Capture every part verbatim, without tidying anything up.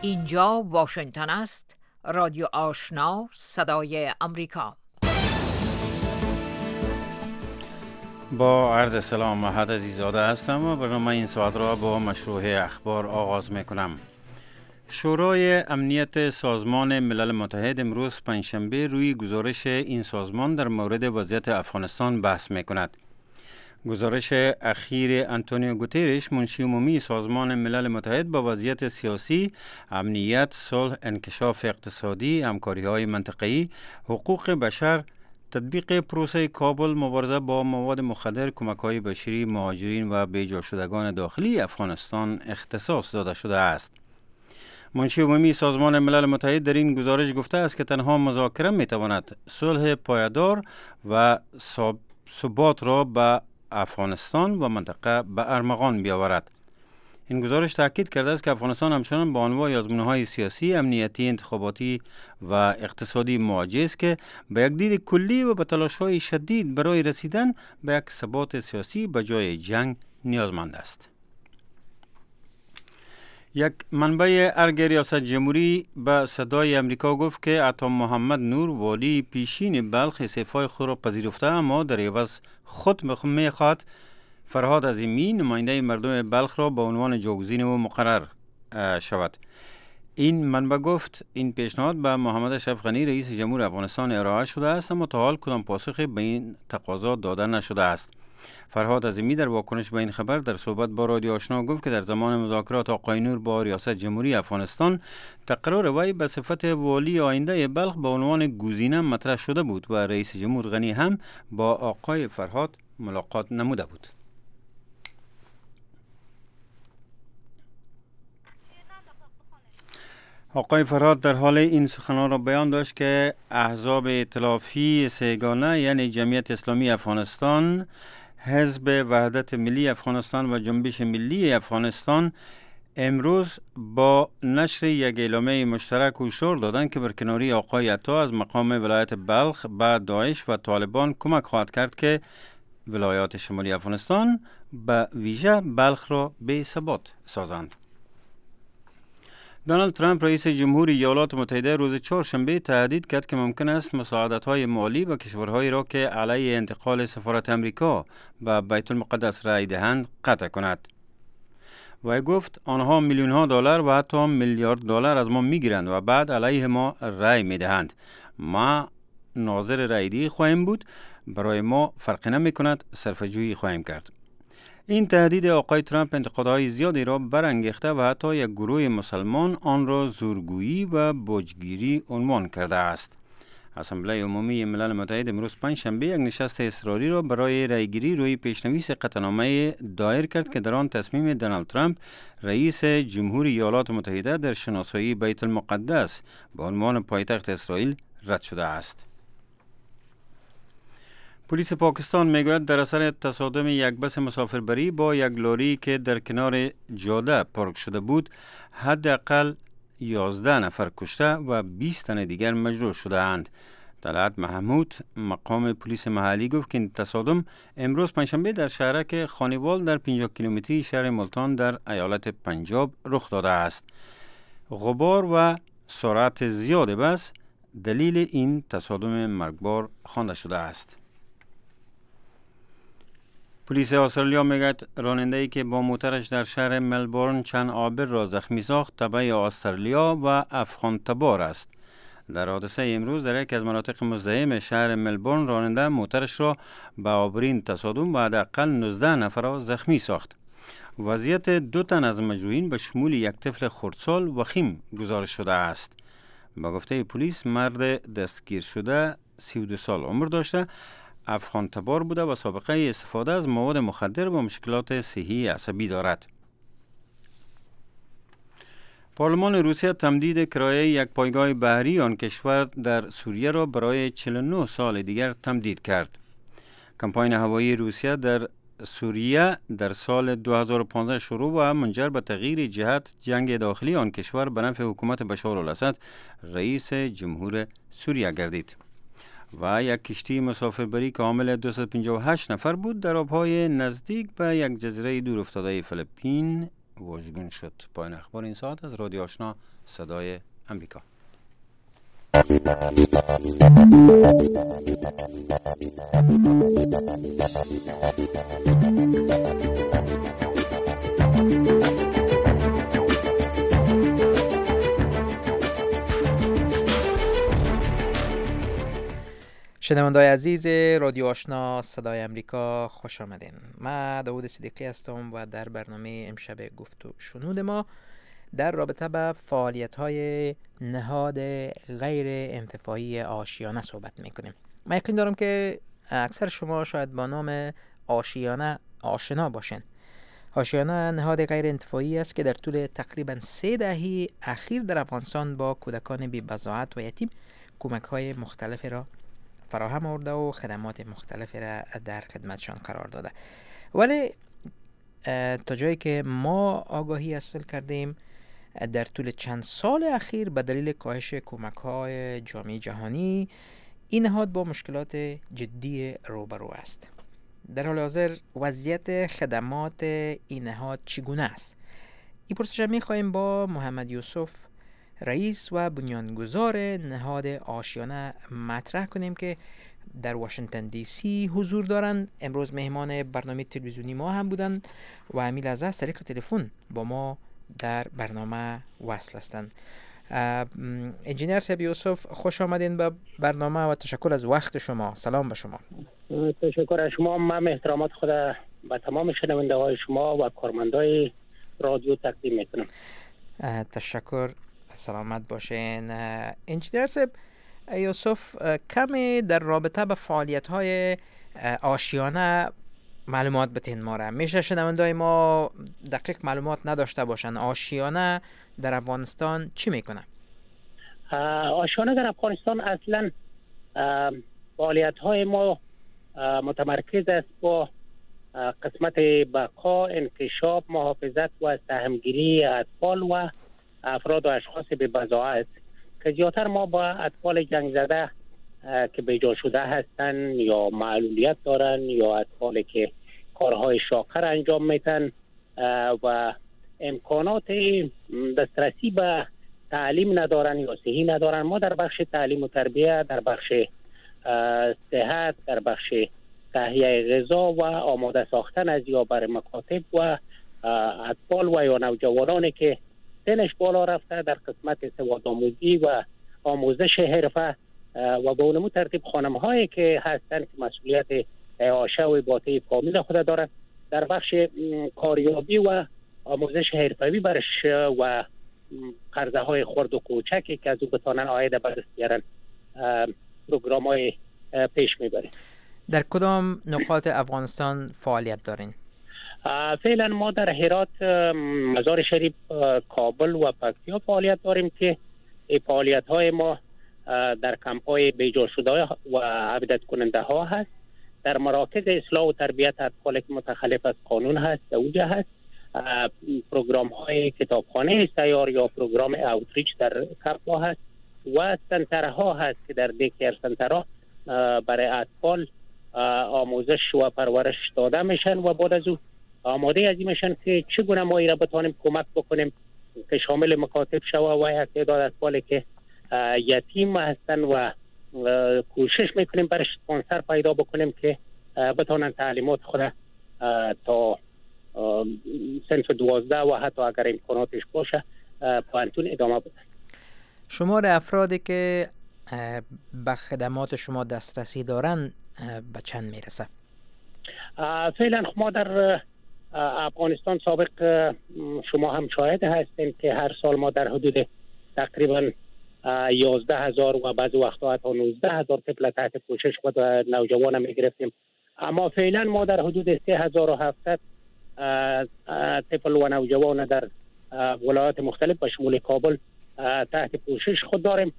اینجا واشنگتن است. رادیو آشنا، صدای امریکا. با عرض سلام، مهد عزیزاده هستم و برنامه این ساعت را با مشروع اخبار آغاز می کنم. شورای امنیت سازمان ملل متحد امروز پنجشنبه روی گزارش این سازمان در مورد وضعیت افغانستان بحث می کند. گزارش اخیر آنتونیو گوترش، منشی عمومی سازمان ملل متحد، با وضعیت سیاسی، امنیت، صلح، انکشاف اقتصادی، همکاری‌های منطقه‌ای، حقوق بشر، تطبیق پروسه کابل، مبارزه با مواد مخدر، کمک‌های بشری، مهاجرین و بیجا شدگان داخلی افغانستان اختصاص داده شده است. منشی عمومی سازمان ملل متحد در این گزارش گفته است که تنها مذاکره می‌تواند صلح پایدار و ثبات را به افغانستان و منطقه به ارمغان بیاورد. این گزارش تاکید کرده است که افغانستان همچنان با انواع آزمون‌های سیاسی، امنیتی، انتخاباتی و اقتصادی مواجه است که به یک دید کلی و به تلاش‌های شدید برای رسیدن به یک ثبات سیاسی به جای جنگ نیازمند است. یک منبع ارگ ریاست جمهوری به صدای امریکا گفت که عطا محمد نور، والی پیشین بلخ، استعفای خود را پذیرفته، اما در عوض خود میخواد فرهاد عظیمی، نماینده مردم بلخ، را به عنوان جایگزین او مقرر شود. این منبع گفت این پیشنهاد به محمد اشرف غنی، رئیس جمهور افغانستان، ارائه شده است، اما تا حال کدام پاسخی به این تقاضا داده نشده است. فرهاد عظیمی در واکنش به این خبر در صحبت با رادیو آشنا گفت که در زمان مذاکرات آقای نور با ریاست جمهوری افغانستان، تقرار وی به صفت والی آینده بلخ به عنوان گزینه مطرح شده بود و رئیس جمهور غنی هم با آقای فرهاد ملاقات نموده بود. آقای فرهاد در حال این سخنان را بیان داشت که احزاب ائتلافی سه‌گانه، یعنی جمعیت اسلامی افغانستان، حزب وحدت ملی افغانستان و جنبش ملی افغانستان، امروز با نشر یک اعلامیه مشترک هشدار دادند که برکناری آقای عطا از مقام ولایت بلخ به داعش و طالبان کمک خواهد کرد که ولایات شمالی افغانستان به ویژه بلخ را بی ثبات سازند. دونالد ترامپ، رئیس جمهوری ایالات متحده، روز چهارشنبه تهدید کرد که ممکن است مساعدت‌های مالی به کشورهایی را که علیه انتقال سفارت امریکا به بیت المقدس رای دهند قطع کند. و گفت آنها میلیون‌ها دلار و حتی میلیارد دلار از ما میگیرند و بعد علیه ما رای میدهند. ما ناظر رایدهی خواهیم بود، برای ما فرقی نمی‌کند، صرفه‌جویی خواهیم کرد. این تهدید آقای ترامپ انتقادهای زیادی را برانگیخته و حتی یک گروه مسلمان آن را زورگویی و باجگیری عنوان کرده است. اسامبله عمومی ملل متحد امروز پنجشنبه یک نشست اضطراری را برای رایگیری روی پیشنویس قطعنامه دایر کرد که در آن تصمیم دونالد ترامپ، رئیس جمهوری ایالات متحده، در شناسایی بیت المقدس به عنوان پایتخت اسرائیل رد شده است. پلیس پاکستان میگوید در اثر تصادم یک بس مسافربری با یک لاری که در کنار جاده پارک شده بود، حداقل یازده نفر کشته و بیست تن دیگر مجروح شده اند. طلعت محمود، مقام پلیس محلی، گفت که این تصادم امروز پنجشنبه در شهرک خانیوال در پنجاه کیلومتری شهر ملتان در ایالت پنجاب رخ داده است. غبار و سرعت زیاد بس دلیل این تصادم مرگبار خوانده شده است. پلیس استرالیا میگوید راننده‌ای که با موترش در شهر ملبورن چند آبر را زخمی ساخت تبع استرالیا و افغان تبار است. در حادثه امروز در یک از مناطق مزدحم شهر ملبورن، راننده موترش را به آبرین تصادم و حداقل نوزده نفر را زخمی ساخت. وضعیت دو تن از مجروحین به شمول یک طفل خردسال وخیم گزارش شده است. با گفته پلیس، مرد دستگیر شده سی و دو سال عمر داشته، افغان تبار بوده و سابقه استفاده از مواد مخدر و مشکلات صحی عصبی دارد. پارلمان روسیه تمدید کرایه یک پایگاه بحری آن کشور در سوریه را برای چهل و نه سال دیگر تمدید کرد. کمپاین هوایی روسیه در سوریه در سال دو هزار و پانزده شروع و منجر به تغییر جهت جنگ داخلی آن کشور به نفع حکومت بشار الاسد، رئیس جمهور سوریه گردید. و یک کشتی مسافربری که حامل دویست و پنجاه و هشت نفر بود در آبهای نزدیک به یک جزیره دور افتاده فیلیپین واژگون شد. پایان اخبار این ساعت از رادیو آشنا صدای امریکا. شنونده‌های عزیز رادیو آشنا صدای امریکا، خوش آمدین. من داوود صدیقی هستم و در برنامه امشب گفت و شنود ما در رابطه با فعالیت‌های نهاد غیر انتفاعی آشیانه صحبت می‌کنیم. من یقین دارم که اکثر شما شاید با نام آشیانه آشنا باشین. آشیانه نهاد غیر انتفاعی است که در طول تقریباً سه دهه اخیر در افغانستان با کودکان بی‌بضاعت و یتیم کمک‌های مختلف را فراهم آورده و خدمات مختلفی را در خدمتشان قرار داده. ولی تا جایی که ما آگاهی حاصل کردیم در طول چند سال اخیر به دلیل کاهش کمک‌های جامعه جهانی این نهاد با مشکلات جدی روبرو است. در حال حاضر وضعیت خدمات این نهاد چگونه است؟ این پرسش می خواهیم با محمد یوسف رئیس و بنیانگذار نهاد آشیانه مطرح کنیم که در واشنگتن دی سی حضور دارند. امروز مهمان برنامه تلویزیونی ما هم بودند و همین لحظه از طریق تلفن با ما در برنامه وصل هستند. انجینیر صاحب یوسف، خوش آمدین به برنامه و تشکر از وقت شما. سلام به شما. تشکر از شما. من احترامات خود به تمام شنونده های شما و کارمندای رادیو تقدیم میکنم. تشکر، سلامت باشین. انجینیر صاحب یوسف، کمی در رابطه به فعالیت های آشیانه معلومات بتین ما را. میشه شنونده‌های ما دقیق معلومات نداشته باشن، آشیانه در افغانستان چی میکنه؟ آشیانه در افغانستان اصلا فعالیت های ما متمرکز است با قسمت بقا، انکشاف، محافظت و سهمگیری اطفال و افراد و اشخاص به بضاعت که زیادتر ما با اطفال جنگ زده که بیجا شده هستند یا معلولیت دارن یا اطفالی که کارهای شاقه را انجام میتن و امکانات دسترسی به تعلیم ندارن یا صحی ندارن. ما در بخش تعلیم و تربیه، در بخش صحت، در بخش تهیه غذا و آماده ساختن از یا بر مکاتب و اطفال و یا نوجوانانی که سنش بالا رفته در قسمت سوادآموزی و آموزش حرفه و به اونمو ترتیب خانم هایی که هستند که مسئولیت آشه و باطه فامیل خود دارند در بخش کاریابی و آموزش حرفوی برش و قرضه های خرد و کوچکی که از او بتانن عاید به دست بیارن پروگرام های پیش میبریم. در کدام نقاط افغانستان فعالیت دارین؟ فعلا ما در هرات، مزار شریف، کابل و پکتیا فعالیت داریم که فعالیت های ما در کمپ های بیجا شده و عبدت کننده ها هست، در مراکز اصلاح و تربیت اطفال که متخلف از قانون هست اوجه هست، پروگرام های کتابخانه سیار یا پروگرام اوتریچ در کمپ ها هست و سنتر ها هست که در دیکر سنتر ها برای اطفال آموزش و پرورش داده میشن و بعد از او آماده از این میشن که چگونه ما ایرا بتانیم کمک بکنیم که شامل مکاتب شوه و یک تعداد اطفالی که یتیم هستن و کوشش میکنیم برش اسپانسر پیدا بکنیم که بتانن تعلیمات خود تا صنف دوازده و حتی اگر امکاناتش باشه پانتون ادامه بدن. شمار افرادی که به خدمات شما دسترسی دارن به چند میرسه؟ فعلا ما در افغانستان سابق شما هم شاهد هستین که هر سال ما در حدود تقریبا یازده هزار و بعضی وقتا حتی نوزده هزار طفل تحت پوشش خود نوجوان می گرفتیم، اما فعلا ما در حدود سه هزار و هفتصد طفل و نوجوان در ولایات مختلف به شمول کابل تحت پوشش خود داریم.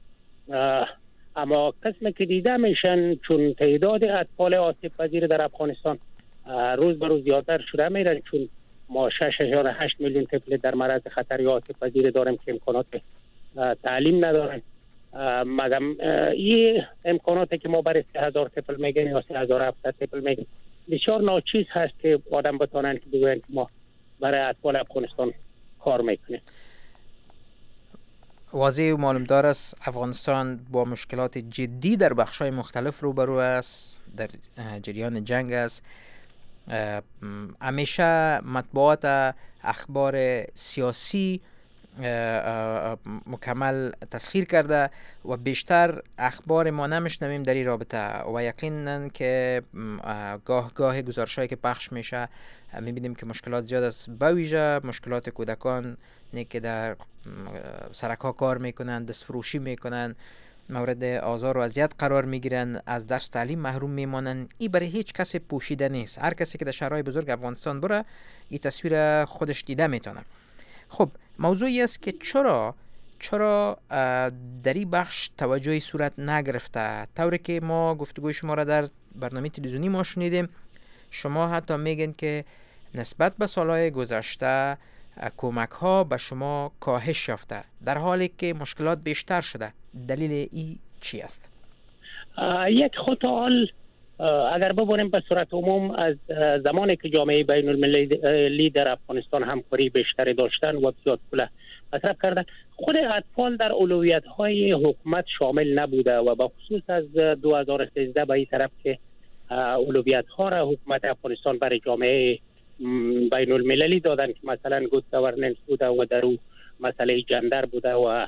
اما قسمی که دیده میشن چون تعداد اطفال آسیب پذیر در افغانستان روز به روز زیادتر شده میره، چون ما شش و هشت میلیون طفل در معرض خطر یا آسیب پذیر داریم که امکانات تعلیم ندارن. مگم این امکاناتی که ما برای سه هزار طفل میگیم یا سه هزار و هفتصد طفل میگیم بسیار ناچیز هست که آدم بتانن که بگوین که ما برای اطفال افغانستان کار میکنه. واضح و معلومدار است افغانستان با مشکلات جدی در بخش‌های مختلف روبرو است، در جریان جنگ است. همیشه مطبوعات اخبار سیاسی مکمل تسخیر کرده و بیشتر اخبار ما نمیشنویم در این رابطه و یقینا که گاه گاه گزارش‌هایی که پخش میشه میبینیم که مشکلات زیاد است، بویژه مشکلات کودکان که در سرک ها کار میکنن، دست فروشی میکنن، مورد آزار و اذیت قرار میگیرن، از درس تعلیم محروم میمانن. این برای هیچ کسی پوشیده نیست. هر کسی که در شهرهای بزرگ افغانستان بره این تصویر خودش دیده میتونه. خب موضوعی است که چرا چرا در این بخش توجهی صورت نگرفته؟ طوری که ما گفتگوی شما را در برنامه تلویزیونی ما شنیدیم، شما حتی میگن که نسبت به سالهای گذشته کمک ها به شما کاهش یافته در حالی که مشکلات بیشتر شده. دلیل ای چی است؟ یک خط حال اگر ببینیم به صورت عموم از زمانی که جامعه بین المللی در افغانستان همکاری بیشتری داشتن و بسیار پول مصرف کردن، خود اطفال در اولویت های حکومت شامل نبوده و به خصوص از دو هزار و سیزده به این طرف که اولویت ها را حکومت افغانستان برای جامعه بین المللی دادن که مثلا گود گورننس بوده و در او مسئله جندر بوده و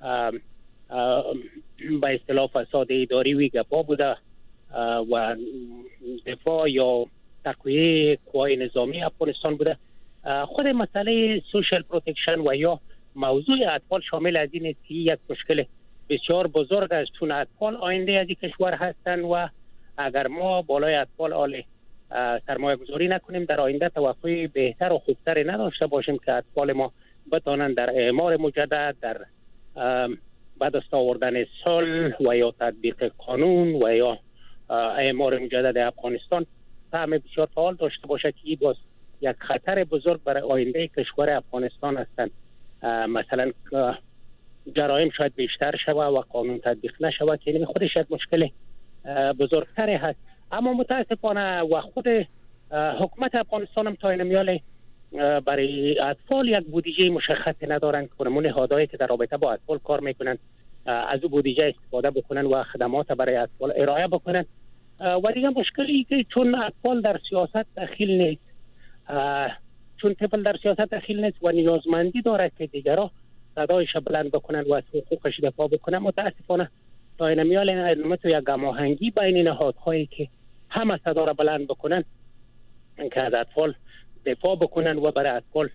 به اصطلاح فساد اداری وی گپا بوده و دفاع یا تقویه قوای نظامی افغانستان بوده. خود مسئله سوشل پروتکشن و یا موضوع اطفال شامل از این است که یک مشکل بسیار بزرگ است، چون اطفال آینده از این کشور هستند و اگر ما بالای اطفال آل سرمایه گذاری نکنیم در آینده توقع بهتر و خوبتری نداشته باشیم که اطفال ما بتانند در اعمار مجدد، در به دست آوردن صلح و یا تطبیق قانون و یا اعمار مجدد افغانستان سهم بسیار فعال داشته باشه که این باز یک خطر بزرگ برای آینده کشور افغانستان هستند. مثلا جرایم شاید بیشتر شود و قانون تطبیق نشود که این خودش یک مشکل بزرگتری هست. اما متاسفانه و خود حکومت افغانستان هم تا این میال برای اطفال یک بودجه مشخصی ندارن که نمونه نهادهایی که در رابطه با اطفال کار میکنن از او بودجه استفاده بکنن و خدمات برای اطفال ارائه بکنن. و دیگه مشکلی که چون اطفال در سیاست دخیل نیست، چون طفل در سیاست دخیل نیست و نیازمندی داره که دیگرها صدایش بلند بکنن و از حقوقش دفاع بکنن، متاسفانه تا این میال این تو یک هماهنگی بین نهادهایی که همه صدا را بلند بکنن که از اطفال دفاع بکنن و برای اطفال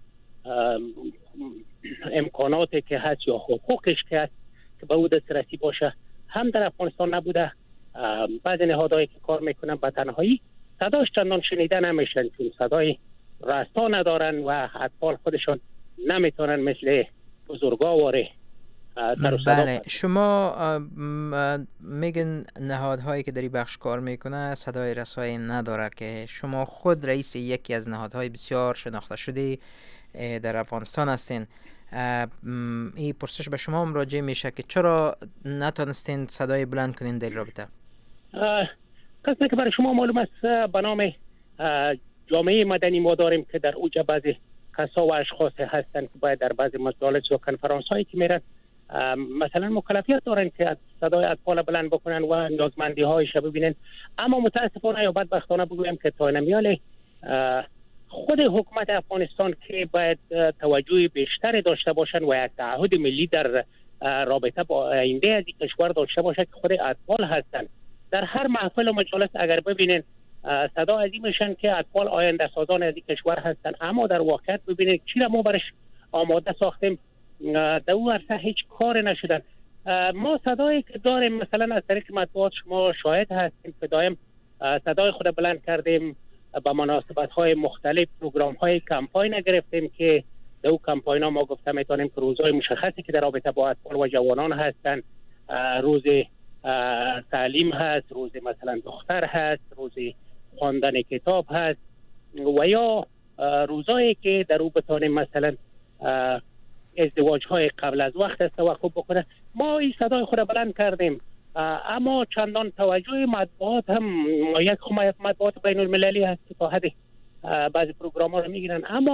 امکاناتی که هست یا حقوقش که هست که به او دسترسی باشه هم در افغانستان نبوده. بعضی نهادهایی که کار میکنن به تنهایی صداش چندان شنیده نمیشن چون صدای راستا ندارن و اطفال خودشون نمیتونن مثل بزرگا واره. بله، شما میگن نهادهایی که در این بخش کار میکنه صدای رسایی نداره که شما خود رئیس یکی از نهادهای بسیار شناخته شده در افغانستان هستین. این پرسش به شما مراجعه میشه که چرا نتونستین صدای بلند کنین در رابطه؟ قسمه که برای شما معلوم است به نام جامعه مدنی ما داریم که در اوجه بعضی کسا و اشخاص هستن که باید در بعضی مجالس یا کنفرانس هایی که میرن مثلا مکلفیت دارن که صدای اطفال بلند بکنن و نیازمندی هایش ببینن. اما متاسفانه یا بدبختانه بگویم که تا نمیال خود حکومت افغانستان که باید توجه بیشتری داشته باشن و یک تعهد ملی در رابطه با آینده از این کشور داشته باشه که خود اطفال هستن. در هر محفل و مجالس اگر ببینن صدا از این میشن که اطفال آینده سازان از این کشور هستن، اما در واقعیت ببینید چی را ما برش آماده ساختیم در اون عرصه هیچ کار نشدن. ما صدایی که داریم مثلا از طریق مطبوعات شما شاهد هستیم که دائم صدای خود بلند کردیم، با مناسبت های مختلف پروگرام های کمپاین گرفتیم که در اون کمپاین ها ما گفته میتونیم که روزهای مشخصی که در رابطه با اطفال و جوانان هستن، روز تعلیم هست، روز مثلا دختر هست، روز خواندن کتاب هست و یا روزایی که در او بتانیم مثلا ازدواج های قبل از وقت است توقف بکنه. ما این صدای خود بلند کردیم، اما چندان توجه مطبوعات هم یک مطبوعات بین المللی هست که تا حد بعضی پروگرام ها رو میگیرن، اما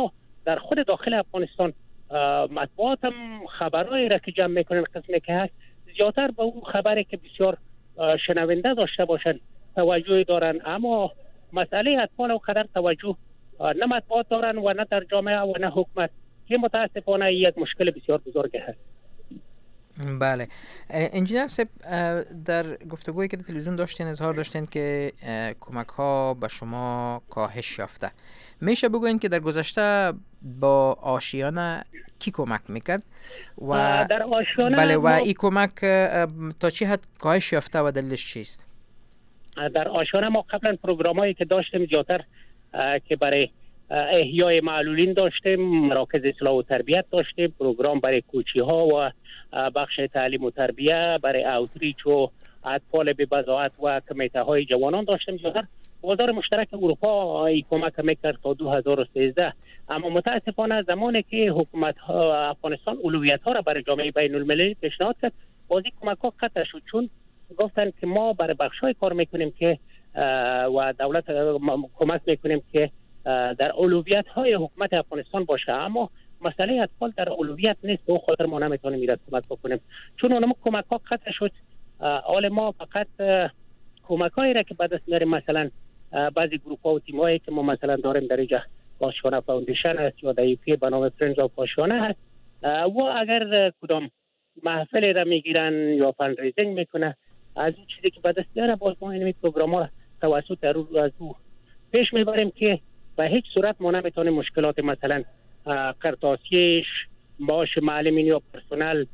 در خود داخل افغانستان مطبوعات هم خبرهایی را که جمع میکنن قسمی که هست زیادتر به اون خبری که بسیار شنونده داشته باشن توجه دارن، اما مسئله اطفال و قدر توجه نه مطبوعات دارن و نه در جامعه و نه حکومت، که متاسفانه یک مشکل بسیار بزرگ هست. بله انجینر صاحب، در گفتگویی که در تلویزیون داشتین اظهار داشتین که کمک ها به شما کاهش یافته. میشه بگوین که در گذشته با آشیانه کی کمک میکرد و در آشیانه بله و این کمک تا چی حد کاهش یافته و دلیلش چیست؟ در آشیانه ما قبلا پروگرامایی که داشتیم زیادتر که برای احیای معلولین داشتیم، مراکز اصلاح و تربیت داشتیم، پروگرام برای کوچی ها و بخش تعلیم و تربیت برای اوتریچ و اطفال بی بضاعت و کمیته های جوانان داشتیم. زیادتر بازار مشترک اروپا ای کمک میکرد تا دو هزار و سیزده، اما متاسفانه زمانی که حکومت ها افغانستان اولویت ها را برای جامعه بین المللی پیشنهاد کرد، بازی کمک ها قطع شد، چون گفتن که ما برای بخش های کار میکنیم که و دولت کمک میکنیم که در اولویت های حکومت افغانستان باشه، اما مسئله اطفال در اولویت نیست. به خاطر ما نمیتونیم میرد کمک بکنیم، چون اونم کمک ها قطع شد. حال ما فقط کمک هایی را که به دست میاریم، مثلا بعضی گروپ ها و تیم هایی که ما مثلا داریم در اینجا آشیانه فاوندیشن است یا در یوکی به نام فرندز آف آشیانه هست، و اگر کدام محفل را میگیرن یا فندریزینگ میکنه از این چیزی که به دست میاره، باز ما این پروگرام ها توسط در از او پیش میبریم که به هیچ صورت ما نمیتونیم مشکلات مثلا قرطاسیش، معاش معلمین یا پرسنل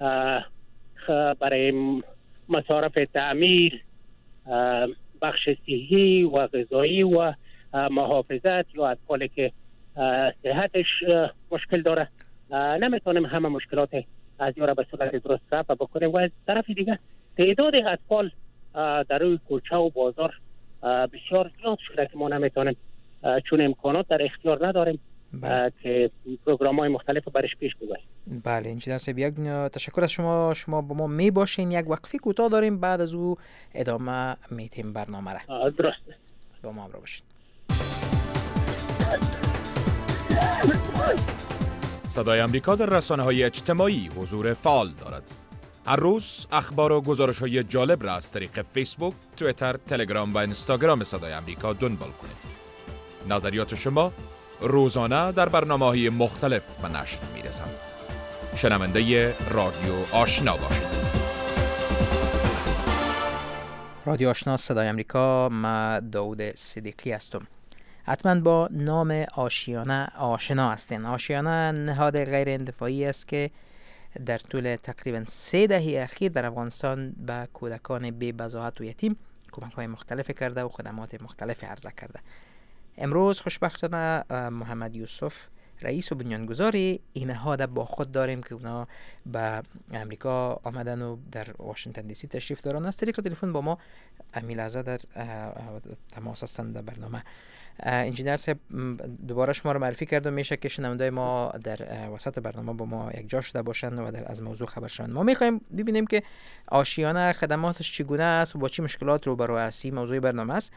برای مصارف تعمیر، بخش صحی و غذایی و محافظت یا اطفالی که صحتش مشکل داره، نمیتونیم همه مشکلات از این را به صورت درست رفع بکنیم. و از طرف دیگه تعداد اطفال در روی کوچه و بازار بسیار زیاد شده که ما نمیتونیم، چون امکانات در اختیار نداریم که پروگرام های مختلف برش پیش ببریم. بله انجینر صاحب، یک تشکر از شما. شما با ما می باشین، یک وقفه کوتاه داریم، بعد از او ادامه میتیم برنامه را. درسته، با ما همراه باشین. صدای امریکا در رسانه‌های اجتماعی حضور فعال دارد. هر روز اخبار و گزارش‌های جالب را از طریق فیسبوک، توییتر، تلگرام و اینستاگرام صدای امریکا دنبال کنید. نظریات شما روزانه در برنامه‌های مختلف به نشر می‌رسند. شنونده رادیو آشنا باشید. رادیو آشنا صدای امریکا، من داود صدیقی هستم. حتما با نام آشیانه آشنا هستین. آشیانه نهاد غیر انتفاعی است که در طول تقریبا سه دهه اخیر در افغانستان به کودکان بی بضاعت و یتیم کمک‌های مختلف کرده و خدمات مختلف عرضه کرده. امروز خوشبختانه محمد یوسف رئیس و بنیانگذار این نهاد با خود داریم که اونا به امریکا آمدن و در واشنگتن دی سی تشریف دارن. از طریق تلفن با ما امی لحظه در تماس هستند در برنامه. انجینر صاحب دوباره شما رو معرفی کردم، میشه که شنوندای ما در وسط برنامه با ما یک جا شده باشند و در از موضوع خبر شوند. ما میخوایم ببینیم که آشیانه خدماتش چگونه است و با چه مشکلات روبرو است. موضوع برنامه است.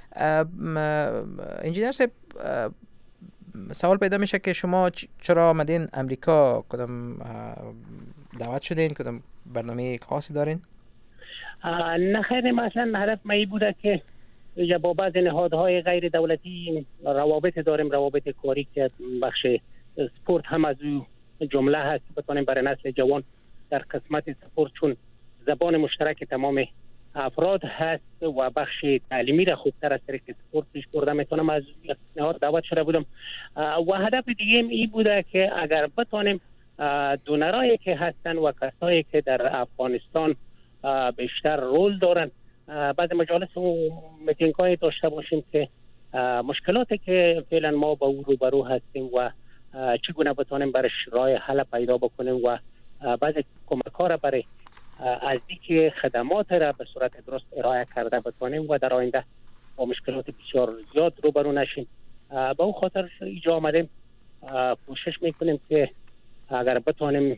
انجینر صاحب، سوال پیدا میشه که شما چرا آمدین امریکا؟ کدام دعوت شدین؟ کدام برنامه خاصی دارین؟ نه خیلی، مثلا هدف ما این بوده که با بعض نهادهای غیر دولتی روابط داریم، روابط کاری که بخش سپورت هم از او جمله هست، بتونیم برای نسل جوان در قسمت سپورت، چون زبان مشترک تمام افراد هست و بخش تعلیمی را خوبتر از طریق سپورت پیش برده میتونم. از نهاد دعوت شده بودم و هدف دیگه این بوده که اگر بتونیم دونرایی که هستن و کسایی که در افغانستان بیشتر رول دارن بعد مجالس و میتینگ های داشته باشیم که مشکلاتی که فعلا ما با او روبرو هستیم و چگونه بتونیم برش راه حل پیدا بکنیم و بعض کمک ها را برای از اینکه خدمات را به صورت درست ارائه کرده بتونیم و در آینده با مشکلات بسیار زیاد روبرو نشیم. با اون خاطر اینجا آمدیم، کوشش میکنیم که اگر بتونیم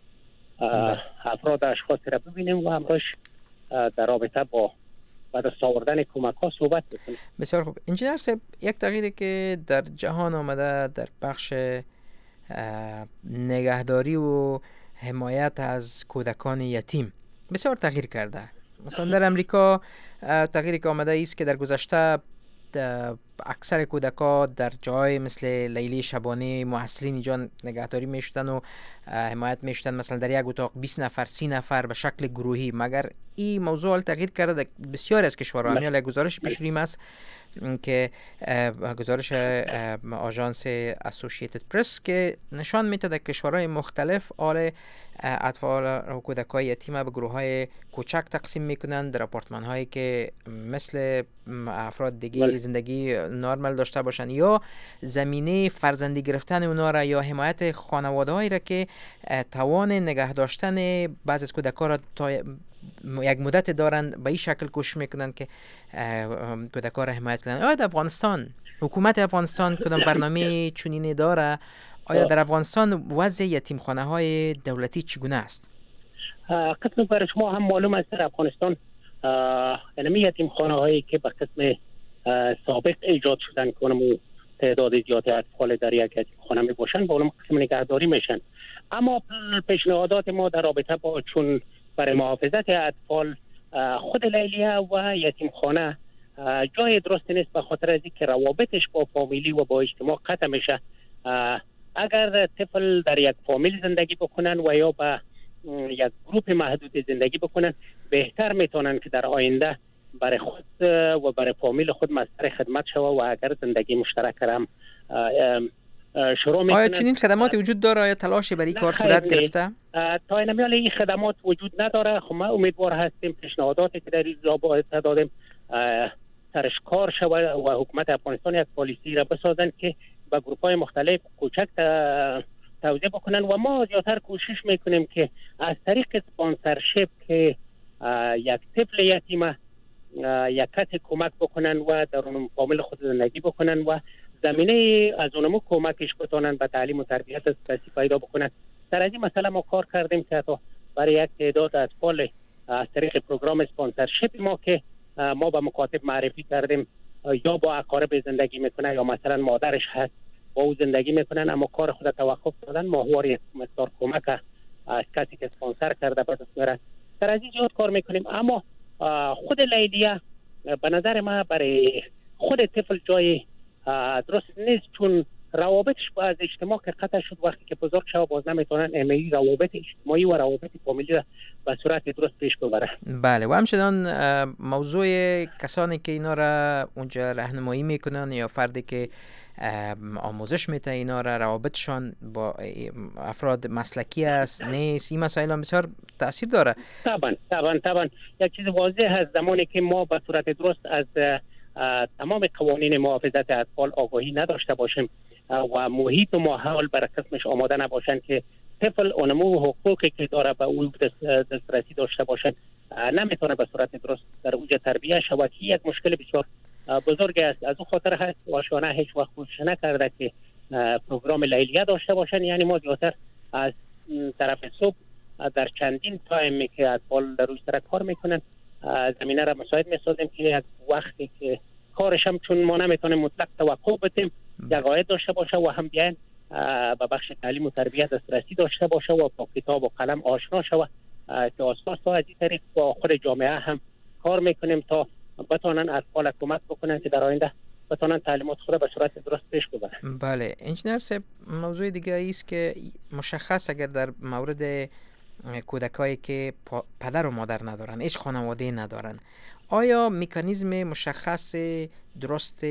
افراد اشخاص را ببینیم و همراهش در رابطه با با دست آوردن کمک ها صحبت بکنیم. بسیار خوب. انجینر صاحب، یک تغییری که در جهان آمده در بخش نگهداری و حمایت از کودکان یتیم بسیار تغییر کرده. مثلا در امریکا تغییری که آمده است که در گذشته اکثر کودکا در جای مثل لیلی شبانه محصلین اینجا نگهداری میشدن و حمایت میشدن، مثلا در یک اتاق بیست نفر سی نفر به شکل گروهی. مگر این موضوع تغییر کرده. بسیار از کشورها همین گزارش پیش رویم است که گزارش آژانس اسوسییتد پرس که نشان میده در کشورهای مختلف آل اطفال و کودکای یتیم به گروه‌های کوچک تقسیم میکنن در آپارتمان هایی که مثل افراد دیگه زندگی نرمال داشته باشن، یا زمینه فرزندی گرفتن اونا را یا حمایت خانواده هایی را که توان نگه داشتن بعضی از کودکان را تا یک مدت دارند به این شکل کوشش میکنن که کودکان را حمایت کنن. آیا در افغانستان حکومت افغانستان کدام برنامه چنینی داره؟ آیا در افغانستان وضع یتیمخانه های دولتی چگونه است؟ قسم برای شما هم معلوم است در افغانستان اینمی یتیمخانه هایی که به قسم سابق ایجاد شدن که اونمو تعداد زیادی اطفال در یک یتیمخانه می باشن با اونم قسم نگهداری میشن. اما پیشنهادات ما در رابطه با چون برای محافظت اطفال خود لیلیه و یتیمخانه جای درست نیست، به خاطر از اینکه روابطش با فامیلی و با اجتماع قطع میشه. اگر طفل در یک فامیل زندگی بکنن و یا با یک گروپ محدود زندگی بکنن، بهتر میتونن که در آینده برای خود و برای فامیل خود مصدر خدمت شوه و اگر زندگی مشترک هم شروع میکنن. آیا چنین خدماتی وجود داره؟ آیا تلاشی برای کار صورت گرفته؟ تا این میال این خدمات وجود نداره. خب ما امیدوار هستیم پیشنهاداتی که در این رابطه دادیم سرش کار شوه و حکومت افغانستان یک پالیسی را بسازن که با گروپ‌های مختلف کوچک توزیع بکنن و ما زیادتر کوشش میکنیم که از طریق اسپانسرشیپ که یک طفل یتیم یک کسی کمک بکنن و در اون فامیل خود زندگی بکنن و زمینه از اونمو کمکش بتونن به تعلیم و تربیت اساسی پیدا بکنن. در این مسئله ما کار کردیم که تا برای یک تعداد اطفال از طریق پروگرام اسپانسرشیپ ما که ما با مکاتب معرفی کردیم یا با اقارب زندگی میکنه یا مثلا مادرش هست با او زندگی میکنن اما کار خود توقف دادن، ماهواره مقدار کمک از کسی که اسپانسر کرده به دست میاره. در از این جهت کار میکنیم. اما خود لیلیه به نظر ما برای خود طفل جای درست نیست، چون روابطش با از اجتماع که قطع شد وقتی که بزرگ شد باز نمیتونن امیلی روابط اجتماعی و روابط فامیلی را به صورت درست پیش ببرن. بله، و همچنان موضوع کسانی که اینا را اونجا راهنمایی میکنن یا فردی که آموزش میده اینا را روابطشان با افراد مسلکی است نیست، این مسائل هم بسیار تاثیر داره. طبعا طبعا طبعا یک چیز واضح هست زمانی که ما به صورت درست از تمام قوانین محافظت اطفال آگاهی نداشته باشیم و محیط و ماحول برای قسمش آماده نباشن که طفل اونمو حقوقی که داره به او دسترسی داشته باشن نمیتونه به صورت درست در اوج تربیه شود. یک مشکل بسیار بزرگ است. از اون خاطر هست آشانه هیچ وقت کوشش نکرده که پروگرام لیلیه داشته باشن. یعنی ما زیادتر از طرف صبح در چندین تایمی که اطفال در روی سر کار میکنن زمینه را مساعد میسازیم که یک وقتی که کارش هم چون ما نمیتونیم مطلق توقف بدیم یک عاید داشته باشه و هم بیان به بخش تعلیم و تربیت دسترسی داشته باشه و با کتاب و قلم آشنا شود که اساس تا از این طریق با خود جامعه هم کار میکنیم تا بتونن اطفال کمک بکنن که در آینده بتونن تعلیمات خود به صورت درست پیش ببرن. بله انجینر صاحب، موضوع دیگه است که مشخص اگر در مورد کودکایی که پدر و مادر ندارن، هیچ خانواده ندارن، آیا مکانیزم مشخص درست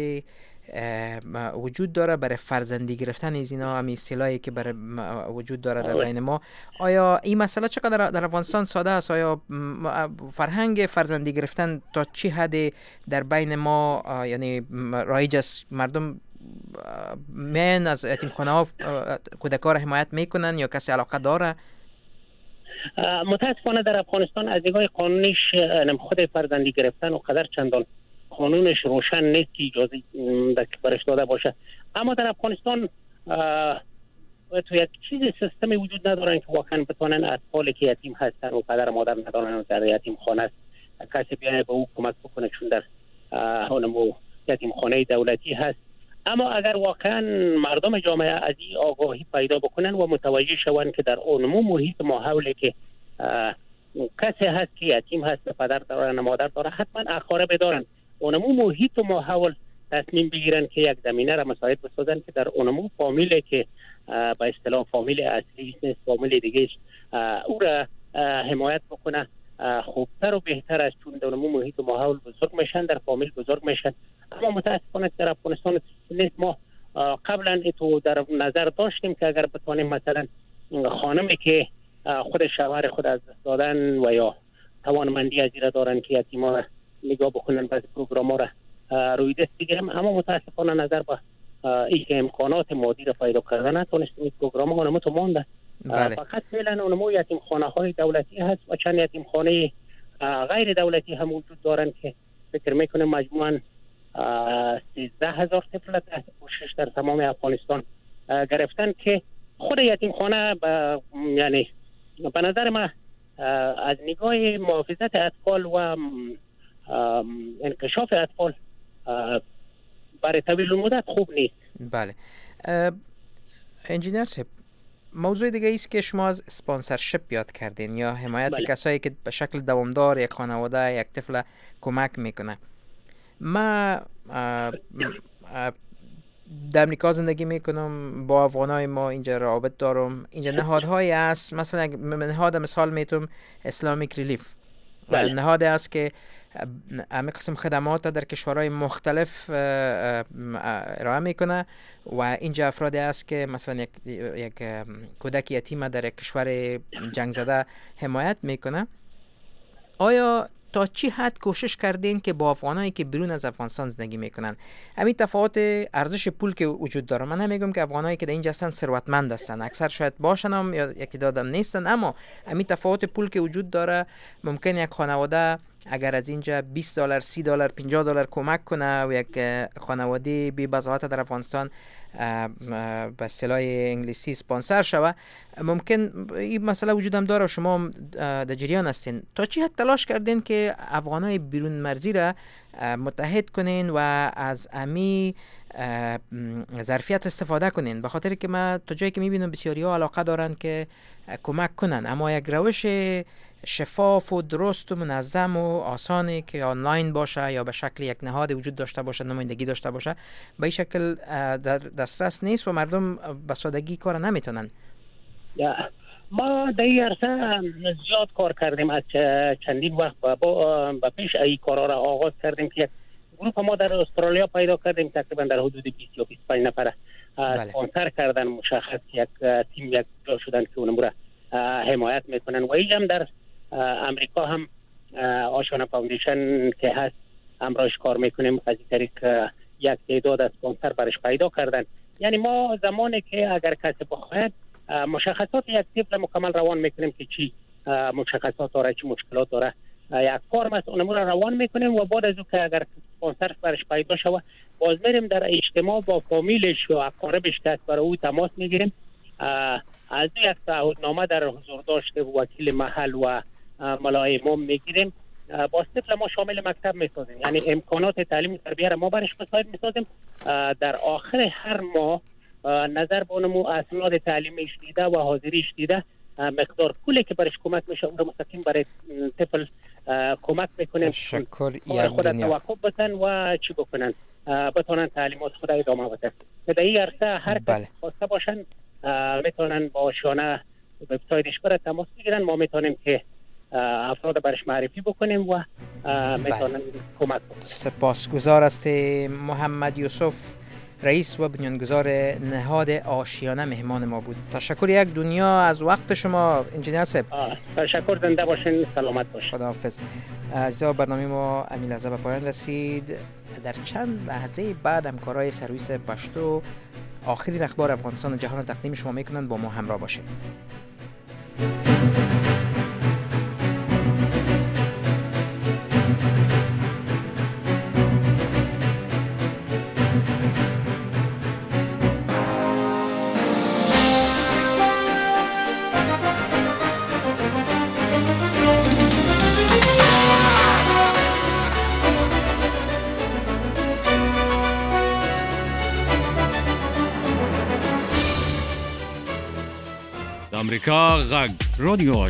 وجود داره برای فرزندی گرفتن از اینا؟ همین اصطلاحی که برای وجود داره در بین ما، آیا این مسئله چقدر در افغانستان ساده است؟ آیا فرهنگ فرزندی گرفتن تا چه حد در بین ما یعنی رایج است؟ مردم من از یتیمخانه ها کودکان را حمایت میکنن یا کسی علاقه داره؟ متاسفانه در افغانستان از نگاه قانونیش خود فرزندی گرفتن و قدر چندان قانونش روشن نیست که اجازه برش داده باشه. اما در افغانستان تو یک چیز سیستمی وجود ندارن که واقعا بتونن اطفالی که یتیم هستن و پدر و مادر ندارن و در یتیم خانه است کسی بیانه به او کمک بکنه، چون در اونمو یتیم خانه دولتی هست. اما اگر واقعا مردم جامعه از این آگاهی پیدا بکنن و متوجه شوند که در اونمو محیط ماحولی که کسی هست که یتیم هست، پدر داره، مادر داره، حتما اقارب دارن، اونمو محیط و ماحول تصمیم بگیرن که یک زمینه را مساعد بسازن که در اونمو فامیلی که به اصطلاح فامیل اصلی نیست، فامیل دیگه او را حمایت بکنه، خوبتر و بهتر است، چون در اونمو محیط و ماحول بزرگ میشن، در فامیل بزرگ میشن. اما متاسفانه در افغانستان نیست. ما قبلا تو در نظر داشتیم که اگر بتوانیم مثلا خانمی که خود شوهر خود از دست دادن و یا توانمندی از ایره دارن که یتیما را نگاه بکنن، بعضی پروگرام را روی دست بگیرم، اما متاسفانه نظر به این که امکانات مادی را پیدا کردن نتونستیم این پروگرام ها اونمو تو مانده. بله. فقط فعلا اونمو یتیم خانه های دولتی هست و چند یتیم خانه غیر دولتی هم وجود دارن که فکر میکنم مجموعاً سیزده هزار طفل تحت پوشش در تمام افغانستان گرفتن که خود یتیم خانه یعنی به نظر من از نگاه محافظت اطفال و انکشاف اطفال برای طویل المدت خوب نیست. بله. انجینیر صاحب، موضوع دیگه ایست که شما از اسپانسرشپ یاد کردین یا حمایت بله. کسایی که به شکل دوامدار یک خانواده یک طفل کمک میکنه. ما در امریکا زندگی میکنم، با افغانای ما اینجا رابط دارم. اینجا نهادهایی هست، مثلا نهاد مثال میتونم اسلامیک ریلیف بله. نهاد است که همه قسم خدمات در کشورهای مختلف ارائه میکنه و اینجا افرادی است که مثلا یک, یک کودک یتیم در یک کشور جنگ زده حمایت میکنه. آیا تا چی حد کوشش کردین که با افغانایی که بیرون از افغانستان زندگی میکنن همین تفاوت ارزش پول که وجود داره؟ من نمیگم که افغانایی که در اینجا هستن ثروتمند هستن، اکثر شاید باشن هم یا یکی دادم نیستن، اما همین تفاوت پول که وجود داره ممکن یک خانواده اگر از اینجا بیست دلار، سی دلار، پنجاه دلار کمک کنه و یک خانواده بی بضاعت در افغانستان به اصطلاح انگلیسی اسپانسر شوه، ممکن این مسئله وجود هم داره و شما در جریان هستین. تا چی حد تلاش کردین که افغانای بیرون مرزی را متحد کنین و از امی ظرفیت استفاده کنین؟ به خاطر که من تا جایی که میبینم بسیاری ها علاقه دارن که کمک کنن، اما یک روش شفاف و درست و منظم و آسانی که آنلاین باشه یا به شکل یک نهاد وجود داشته باشه، نمایندگی داشته باشه، به این شکل در دسترس نیست و مردم به سادگی کار نمیتونن. ما در این عرصه زیاد کار کردیم، از چندین وقت با پیش این کارا را آغاز کردیم که گروه ما در استرالیا پیدا کردیم، تقریبا در حدود بیست یا بیست و پنج نفر اسپانسر کردن، مشخص یک تیم یک جا شدن که اونم را حمایت میکنن. و اینجا هم در امریکا هم آشنا فاوندیشن که هست همراهش کار میکنیم، از این طریق یک تعداد اسپانسر برش پیدا کردن. یعنی ما زمانی که اگر کسی بخواهد مشخصات یک طفل مکمل روان میکنیم که چی مشخصات داره، چی مشکلات داره، یک فرم است اونمو را روان میکنیم و بعد از اون که اگر اسپانسر برش پیدا شود باز میریم در اجتماع با فامیلش و اقاربش که برای او تماس میگیریم، از یک تعهدنامه در حضور داشته وکیل محل و ملائمم میگیریم، با طفل ما شامل مکتب میسازیم، یعنی امکانات تعلیم و تربیه را ما برش مساعد میسازیم. در آخر هر ماه نظر به اونمو اسناد تعلیمیش دیده و حاضریش دیده، مقدار پولی که برش کمک میشه اون رو مستقیم برای طفل کمک میکنیم. تشکر. خود توقف بتن و چی بکنن، بتونن تعلیمات خود ادامه بدن. در این عرصه هر کس خواسته باشن میتونن با آشیانه وبسایتش برای تماس بگیرن، ما میتونیم که افراد برش معرفی بکنیم و میتونن کمک کنیم. سپاسگزار است محمد یوسف، رئیس و بنیانگذار نهاد آشیانه مهمان ما بود. تشکر یک دنیا از وقت شما انجینیر صاحب. تشکر، زنده باشین، سلامت باشین. خداحافظ. عزیزان، برنامه ما امی لحظه به پایان رسید. در چند لحظه بعد همکارای سرویس پشتو آخرین اخبار افغانستان و جهان تقدیم شما میکنند، با ما همراه باشید. امریکا غږ رادیو